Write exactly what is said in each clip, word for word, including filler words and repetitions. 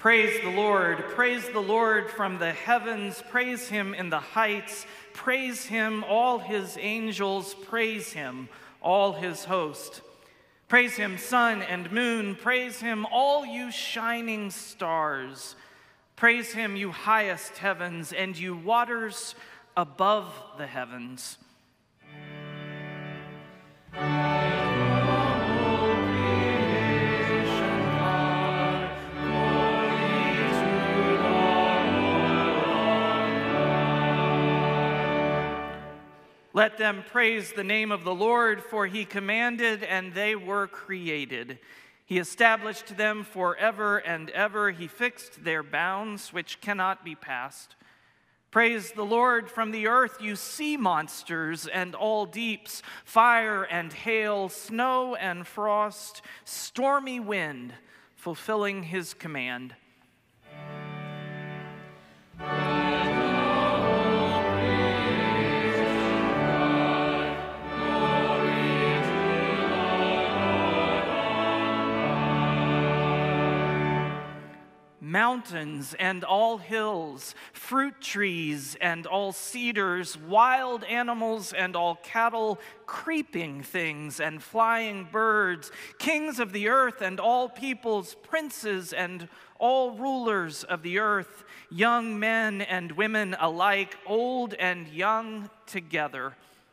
Praise the Lord, praise the Lord from the heavens, praise him in the heights, praise him, all his angels, praise him, all his host. Praise him, sun and moon, praise him, all you shining stars. Praise him, you highest heavens, and you waters above the heavens. Let them praise the name of the Lord, for he commanded and they were created. He established them forever and ever. He fixed their bounds, which cannot be passed. Praise the Lord from the earth, you sea monsters and all deeps, fire and hail, snow and frost, stormy wind, fulfilling his command. Mountains and all hills, fruit trees and all cedars, wild animals and all cattle, creeping things and flying birds, kings of the earth and all peoples, princes and all rulers of the earth, young men and women alike, old and young together.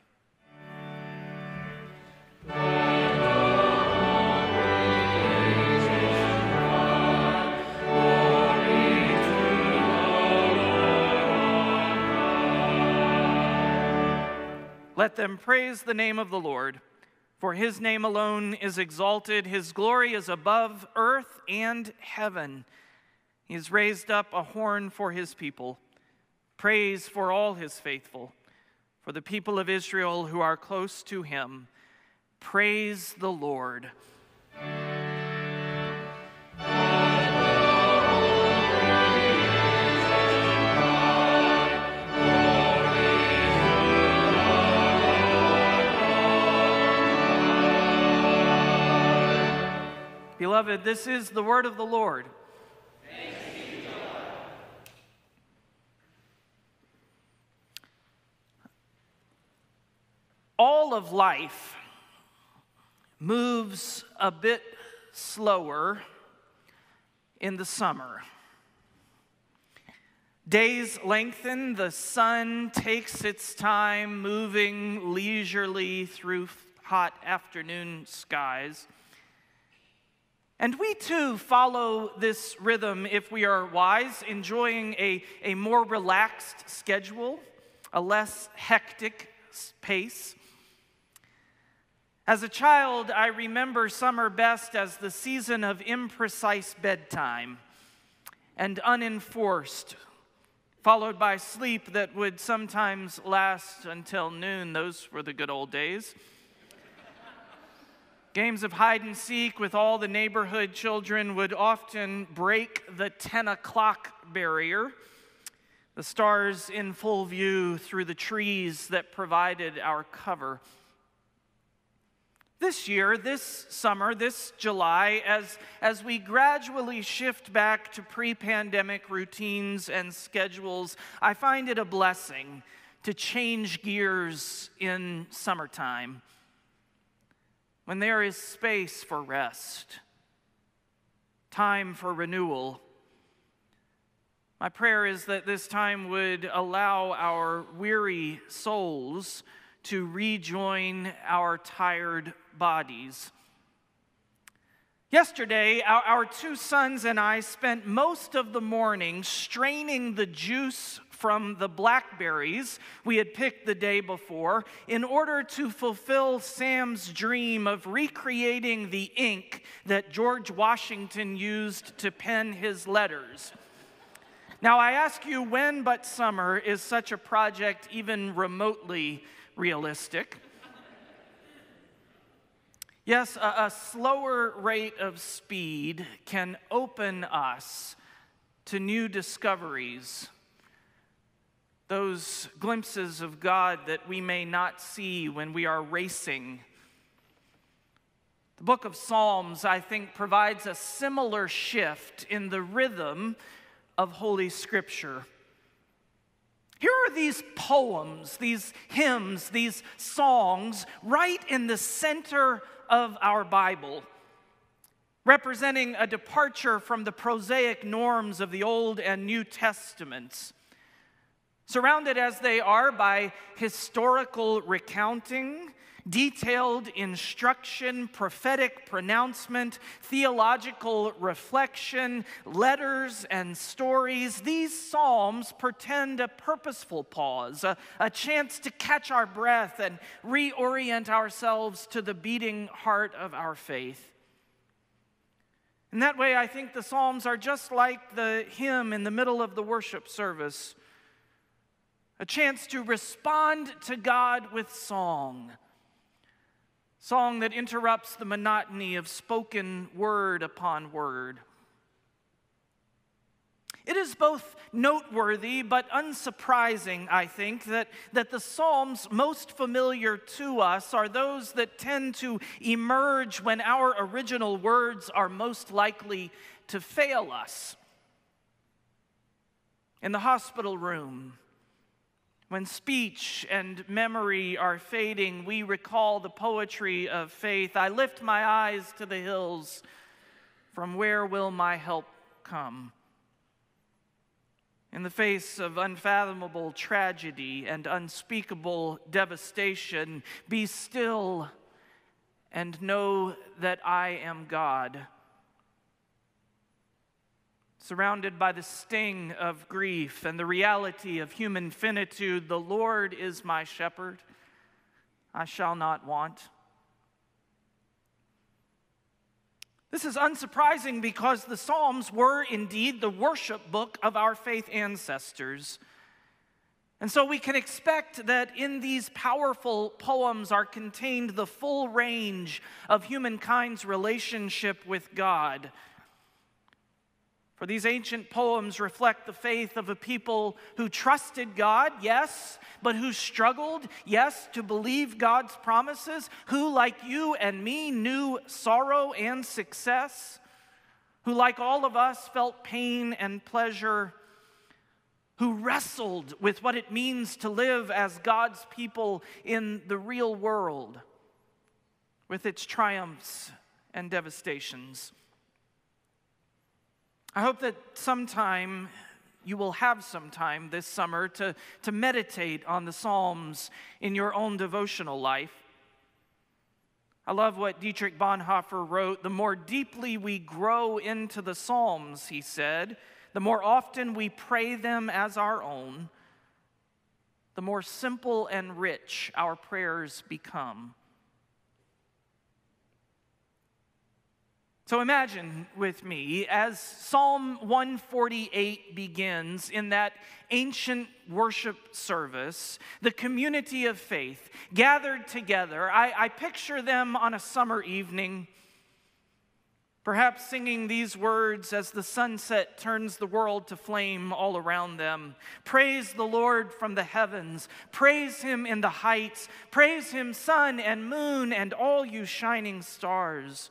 Let them praise the name of the Lord, for his name alone is exalted. His glory is above earth and heaven. He has raised up a horn for his people, praise for all his faithful, for the people of Israel who are close to him. Praise the Lord. Beloved, this is the word of the Lord. Thanks be to God. All of life moves a bit slower in the summer. Days lengthen, the sun takes its time moving leisurely through hot afternoon skies. And we too follow this rhythm if we are wise, enjoying a, a more relaxed schedule, a less hectic pace. As a child, I remember summer best as the season of imprecise bedtime and unenforced, followed by sleep that would sometimes last until noon. Those were the good old days. Games of hide and seek with all the neighborhood children would often break the ten o'clock barrier, the stars in full view through the trees that provided our cover. This year, this summer, this July, as, as we gradually shift back to pre-pandemic routines and schedules, I find it a blessing to change gears in summertime, when there is space for rest, time for renewal. My prayer is that this time would allow our weary souls to rejoin our tired bodies. Yesterday, our, our two sons and I spent most of the morning straining the juice from the blackberries we had picked the day before in order to fulfill Sam's dream of recreating the ink that George Washington used to pen his letters. Now, I ask you, when but summer is such a project even remotely realistic? Yes, a, a slower rate of speed can open us to new discoveries, those glimpses of God that we may not see when we are racing. The book of Psalms, I think, provides a similar shift in the rhythm of Holy Scripture. Here are these poems, these hymns, these songs, right in the center of our Bible, representing a departure from the prosaic norms of the Old and New Testaments. Surrounded as they are by historical recounting, detailed instruction, prophetic pronouncement, theological reflection, letters and stories, these psalms portend a purposeful pause, a, a chance to catch our breath and reorient ourselves to the beating heart of our faith. In that way, I think the psalms are just like the hymn in the middle of the worship service, a chance to respond to God with song. Song that interrupts the monotony of spoken word upon word. It is both noteworthy but unsurprising, I think, that, that the Psalms most familiar to us are those that tend to emerge when our original words are most likely to fail us. In the hospital room, when speech and memory are fading, we recall the poetry of faith. I lift my eyes to the hills. From where will my help come? In the face of unfathomable tragedy and unspeakable devastation, be still and know that I am God. Surrounded by the sting of grief and the reality of human finitude, the Lord is my shepherd. I shall not want. This is unsurprising because the Psalms were indeed the worship book of our faith ancestors. And so we can expect that in these powerful poems are contained the full range of humankind's relationship with God. For these ancient poems reflect the faith of a people who trusted God, yes, but who struggled, yes, to believe God's promises, who, like you and me, knew sorrow and success, who, like all of us, felt pain and pleasure, who wrestled with what it means to live as God's people in the real world, with its triumphs and devastations. I hope that sometime you will have some time this summer to, to meditate on the Psalms in your own devotional life. I love what Dietrich Bonhoeffer wrote. The more deeply we grow into the Psalms, he said, the more often we pray them as our own, the more simple and rich our prayers become. So imagine with me, as Psalm one forty-eight begins in that ancient worship service, the community of faith gathered together. I, I picture them on a summer evening, perhaps singing these words as the sunset turns the world to flame all around them. Praise the Lord from the heavens. Praise him in the heights. Praise him, sun and moon and all you shining stars.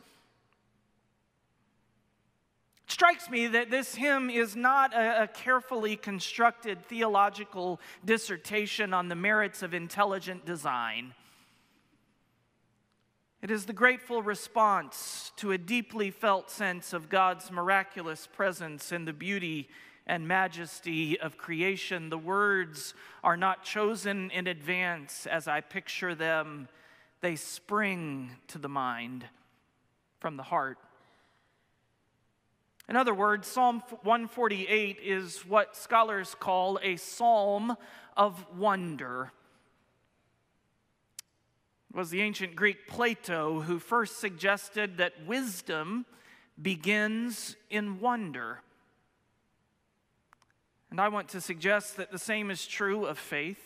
It strikes me that this hymn is not a, a carefully constructed theological dissertation on the merits of intelligent design. It is the grateful response to a deeply felt sense of God's miraculous presence in the beauty and majesty of creation. The words are not chosen in advance as I picture them. They spring to the mind from the heart. In other words, Psalm one forty-eight is what scholars call a psalm of wonder. It was the ancient Greek Plato who first suggested that wisdom begins in wonder. And I want to suggest that the same is true of faith.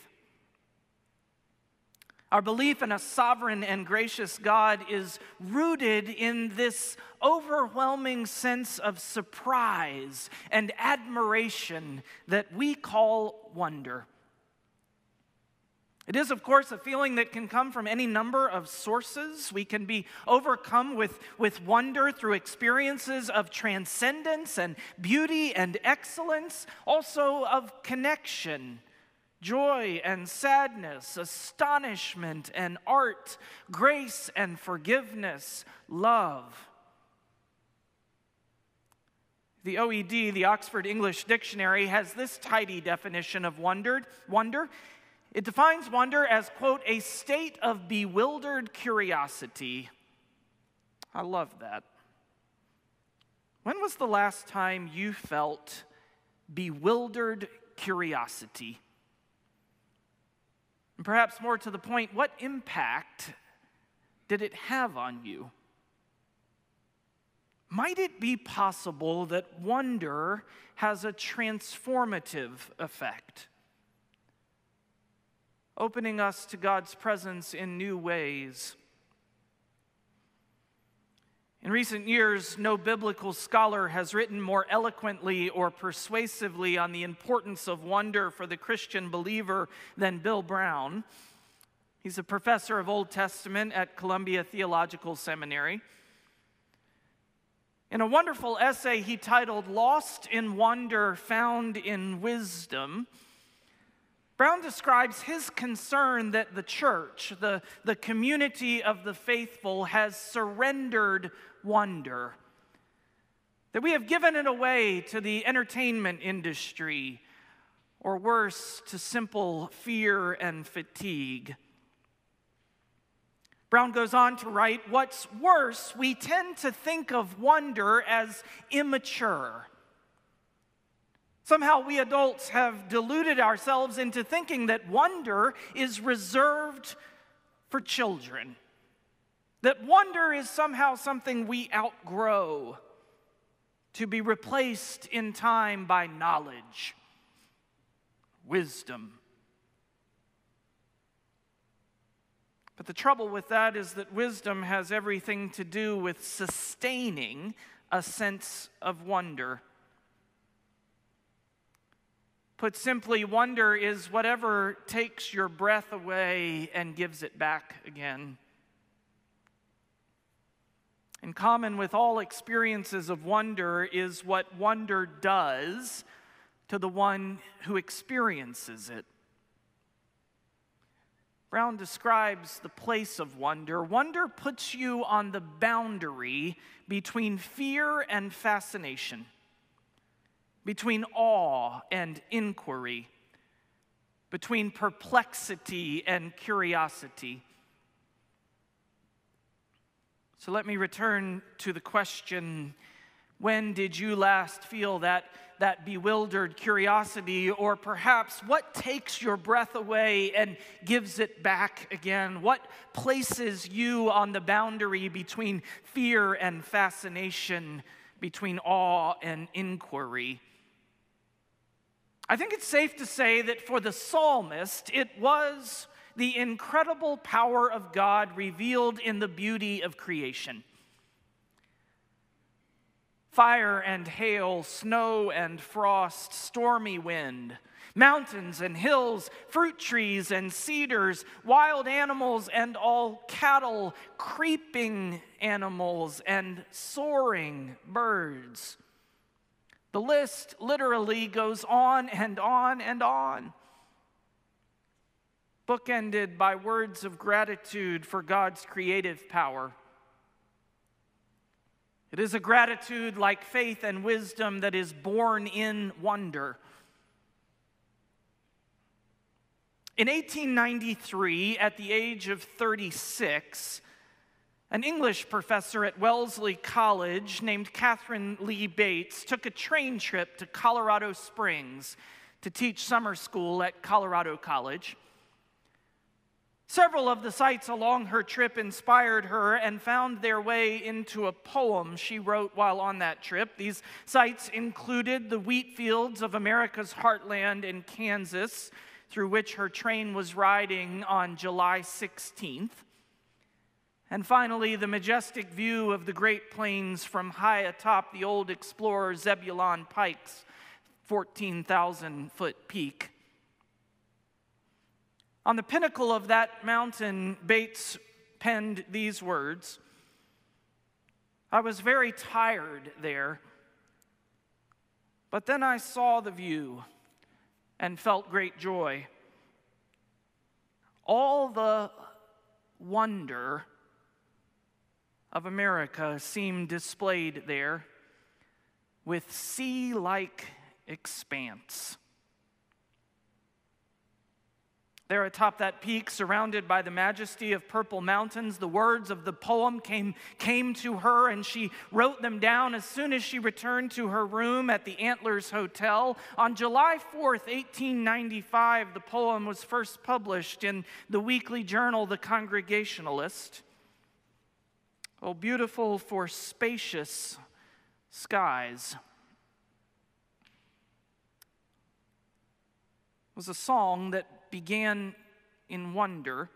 Our belief in a sovereign and gracious God is rooted in this overwhelming sense of surprise and admiration that we call wonder. It is, of course, a feeling that can come from any number of sources. We can be overcome with, with wonder through experiences of transcendence and beauty and excellence, also of connection, joy and sadness, astonishment and art, grace and forgiveness, love. The O E D, the Oxford English Dictionary, has this tidy definition of wonder. Wonder. It defines wonder as, quote, a state of bewildered curiosity. I love that. When was the last time you felt bewildered curiosity? And perhaps more to the point, what impact did it have on you? Might it be possible that wonder has a transformative effect, opening us to God's presence in new ways? In recent years, no biblical scholar has written more eloquently or persuasively on the importance of wonder for the Christian believer than Bill Brown. He's a professor of Old Testament at Columbia Theological Seminary. In a wonderful essay he titled "Lost in Wonder, Found in Wisdom," Brown describes his concern that the church, the, the community of the faithful, has surrendered wonder, that we have given it away to the entertainment industry, or worse, to simple fear and fatigue. Brown goes on to write, "What's worse, we tend to think of wonder as immature. Somehow we adults have deluded ourselves into thinking that wonder is reserved for children, that wonder is somehow something we outgrow, to be replaced in time by knowledge, wisdom." But the trouble with that is that wisdom has everything to do with sustaining a sense of wonder. Put simply, wonder is whatever takes your breath away and gives it back again. In common with all experiences of wonder is what wonder does to the one who experiences it. Brown describes the place of wonder. Wonder puts you on the boundary between fear and fascination, between awe and inquiry, between perplexity and curiosity. So let me return to the question, when did you last feel that, that bewildered curiosity? Or perhaps, what takes your breath away and gives it back again? What places you on the boundary between fear and fascination, between awe and inquiry? I think it's safe to say that for the psalmist, it was the incredible power of God revealed in the beauty of creation. Fire and hail, snow and frost, stormy wind, mountains and hills, fruit trees and cedars, wild animals and all cattle, creeping animals and soaring birds. The list literally goes on and on and on, bookended by words of gratitude for God's creative power. It is a gratitude like faith and wisdom that is born in wonder. In eighteen ninety-three, at the age of thirty-six, an English professor at Wellesley College named Catherine Lee Bates took a train trip to Colorado Springs to teach summer school at Colorado College. Several of the sights along her trip inspired her and found their way into a poem she wrote while on that trip. These sights included the wheat fields of America's heartland in Kansas, through which her train was riding on July sixteenth. And finally, the majestic view of the Great Plains from high atop the old explorer Zebulon Pike's fourteen thousand foot peak. On the pinnacle of that mountain, Bates penned these words, "I was very tired there, but then I saw the view and felt great joy. All the wonder of America seemed displayed there with sea-like expanse." There atop that peak, surrounded by the majesty of purple mountains, the words of the poem came, came to her, and she wrote them down as soon as she returned to her room at the Antlers Hotel. On July fourth, eighteen ninety-five, the poem was first published in the weekly journal, The Congregationalist. Oh, beautiful for spacious skies. It was a song that began in wonder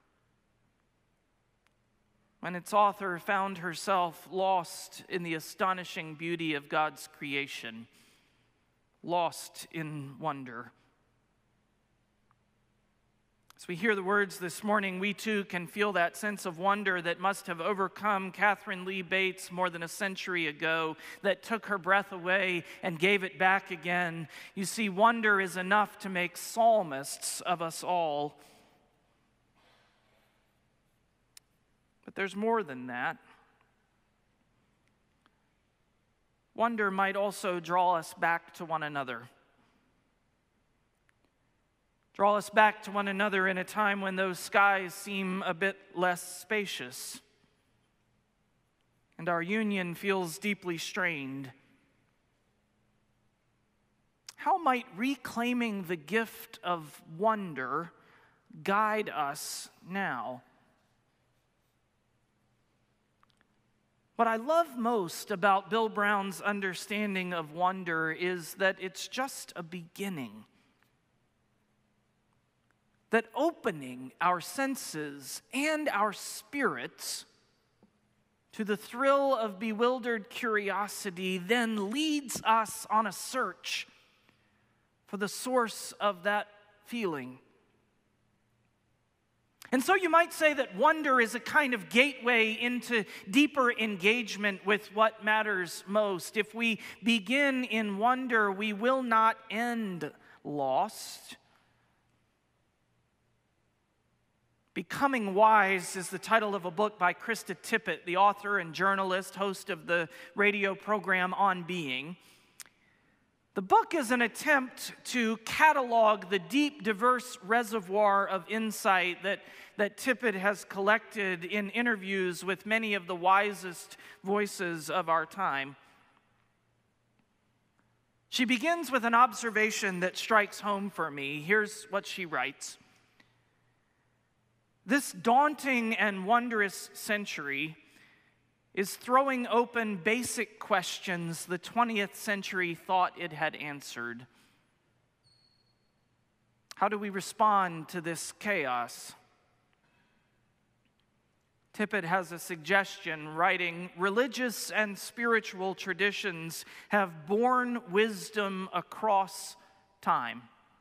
when its author found herself lost in the astonishing beauty of God's creation, lost in wonder. As we hear the words this morning, we too can feel that sense of wonder that must have overcome Catherine Lee Bates more than a century ago, that took her breath away and gave it back again. You see, wonder is enough to make psalmists of us all. But there's more than that. Wonder might also draw us back to one another. Draw us back to one another in a time when those skies seem a bit less spacious, and our union feels deeply strained. How might reclaiming the gift of wonder guide us now? What I love most about Bill Brown's understanding of wonder is that it's just a beginning. That opening our senses and our spirits to the thrill of bewildered curiosity then leads us on a search for the source of that feeling. And so you might say that wonder is a kind of gateway into deeper engagement with what matters most. If we begin in wonder, we will not end lost. Becoming Wise is the title of a book by Krista Tippett, the author and journalist, host of the radio program On Being. The book is an attempt to catalog the deep, diverse reservoir of insight that, that Tippett has collected in interviews with many of the wisest voices of our time. She begins with an observation that strikes home for me. Here's what she writes. This daunting and wondrous century is throwing open basic questions the twentieth century thought it had answered. How do we respond to this chaos? Tippett has a suggestion, writing, religious and spiritual traditions have borne wisdom across time.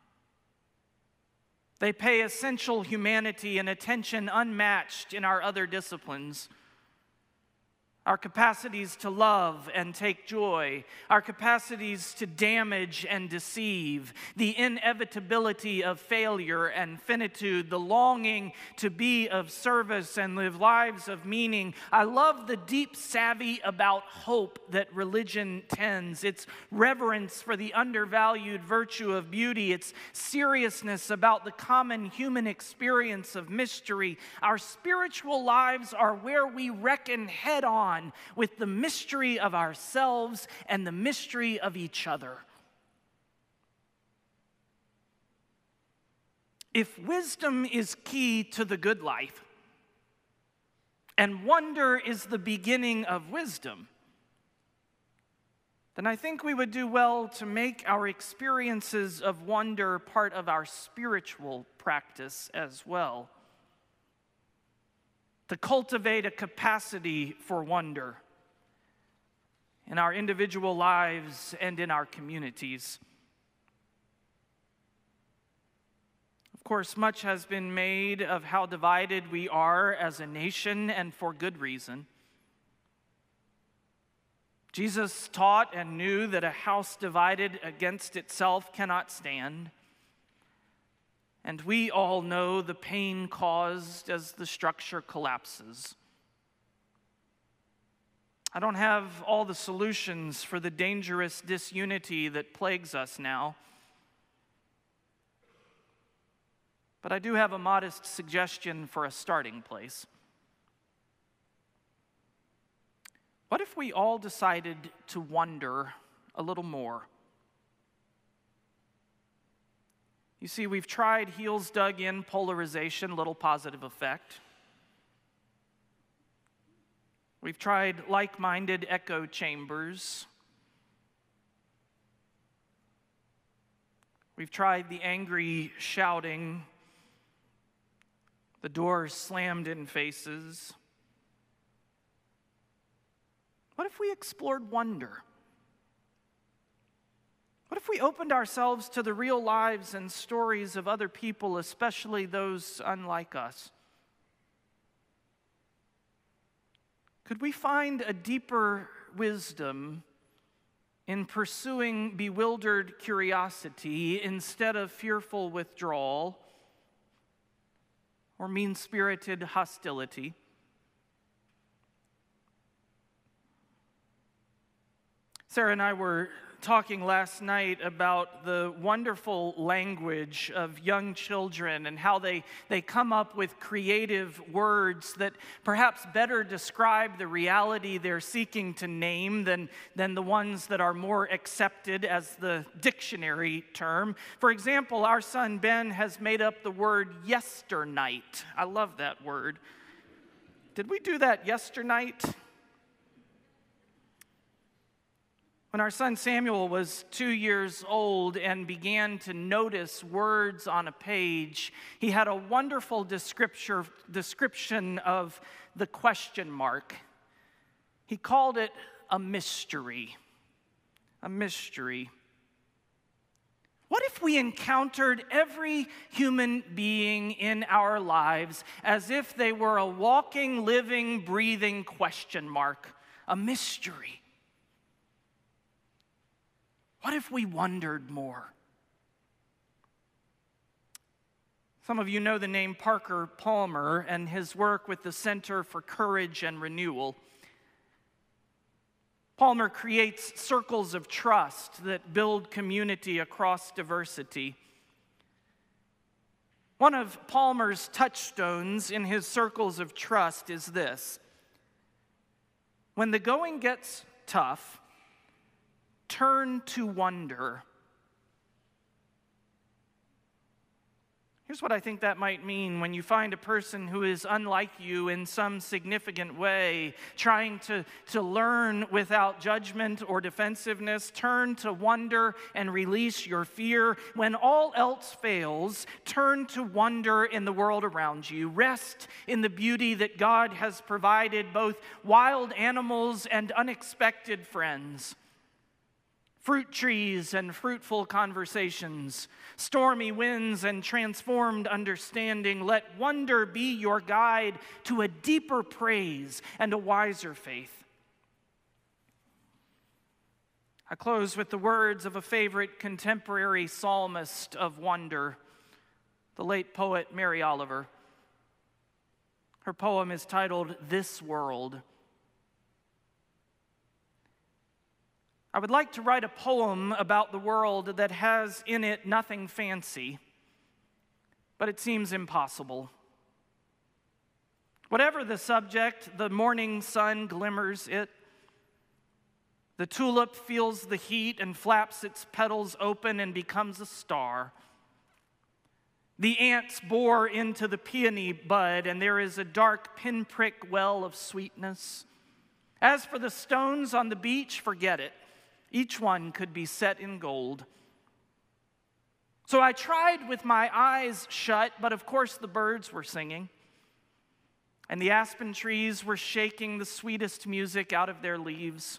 They pay essential humanity an attention unmatched in our other disciplines. Our capacities to love and take joy, our capacities to damage and deceive, the inevitability of failure and finitude, the longing to be of service and live lives of meaning. I love the deep savvy about hope that religion tends, its reverence for the undervalued virtue of beauty, its seriousness about the common human experience of mystery. Our spiritual lives are where we reckon head on with the mystery of ourselves and the mystery of each other. If wisdom is key to the good life, and wonder is the beginning of wisdom, then I think we would do well to make our experiences of wonder part of our spiritual practice as well. To cultivate a capacity for wonder in our individual lives and in our communities. Of course, much has been made of how divided we are as a nation, and for good reason. Jesus taught and knew that a house divided against itself cannot stand. And we all know the pain caused as the structure collapses. I don't have all the solutions for the dangerous disunity that plagues us now. But I do have a modest suggestion for a starting place. What if we all decided to wonder a little more? You see, we've tried heels dug in polarization, little positive effect. We've tried like-minded echo chambers. We've tried the angry shouting, the doors slammed in faces. What if we explored wonder? What if we opened ourselves to the real lives and stories of other people, especially those unlike us? Could we find a deeper wisdom in pursuing bewildered curiosity instead of fearful withdrawal or mean-spirited hostility? Sarah and I were talking last night about the wonderful language of young children and how they, they come up with creative words that perhaps better describe the reality they're seeking to name than, than the ones that are more accepted as the dictionary term. For example, our son Ben has made up the word yesternight. I love that word. Did we do that yesternight? When our son Samuel was two years old and began to notice words on a page, he had a wonderful description of the question mark. He called it a mystery. A mystery. What if we encountered every human being in our lives as if they were a walking, living, breathing question mark? A mystery. What if we wondered more? Some of you know the name Parker Palmer and his work with the Center for Courage and Renewal. Palmer creates circles of trust that build community across diversity. One of Palmer's touchstones in his circles of trust is this: when the going gets tough, turn to wonder. Here's what I think that might mean when you find a person who is unlike you in some significant way, trying to, to learn without judgment or defensiveness. Turn to wonder and release your fear. When all else fails, turn to wonder in the world around you. Rest in the beauty that God has provided, both wild animals and unexpected friends. Fruit trees and fruitful conversations, stormy winds and transformed understanding. Let wonder be your guide to a deeper praise and a wiser faith. I close with the words of a favorite contemporary psalmist of wonder, the late poet Mary Oliver. Her poem is titled "This World." I would like to write a poem about the world that has in it nothing fancy, but it seems impossible. Whatever the subject, the morning sun glimmers it. The tulip feels the heat and flaps its petals open and becomes a star. The ants bore into the peony bud, and there is a dark pinprick well of sweetness. As for the stones on the beach, forget it. Each one could be set in gold. So I tried with my eyes shut, but of course the birds were singing, and the aspen trees were shaking the sweetest music out of their leaves.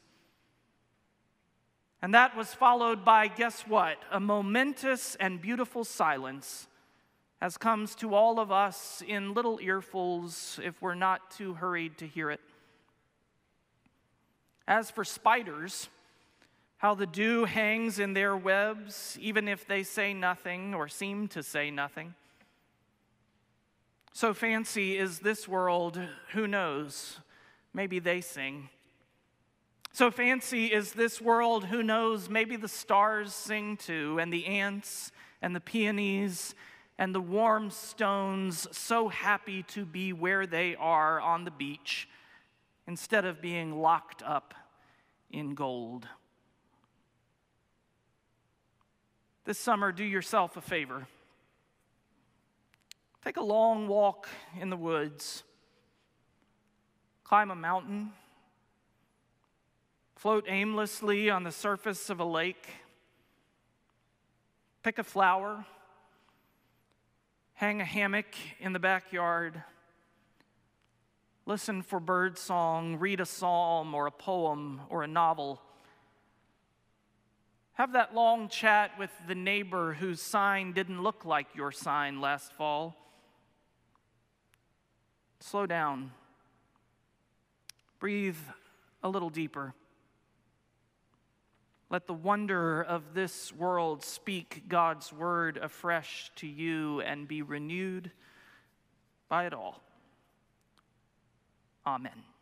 And that was followed by, guess what? A momentous and beautiful silence as comes to all of us in little earfuls if we're not too hurried to hear it. As for spiders, how the dew hangs in their webs, even if they say nothing or seem to say nothing. So fancy is this world, who knows? Maybe they sing. So fancy is this world, who knows? Maybe the stars sing too, and the ants and the peonies and the warm stones, so happy to be where they are on the beach instead of being locked up in gold. This summer, do yourself a favor. Take a long walk in the woods. Climb a mountain. Float aimlessly on the surface of a lake. Pick a flower. Hang a hammock in the backyard. Listen for bird song. Read a psalm or a poem or a novel. Have that long chat with the neighbor whose sign didn't look like your sign last fall. Slow down. Breathe a little deeper. Let the wonder of this world speak God's word afresh to you and be renewed by it all. Amen.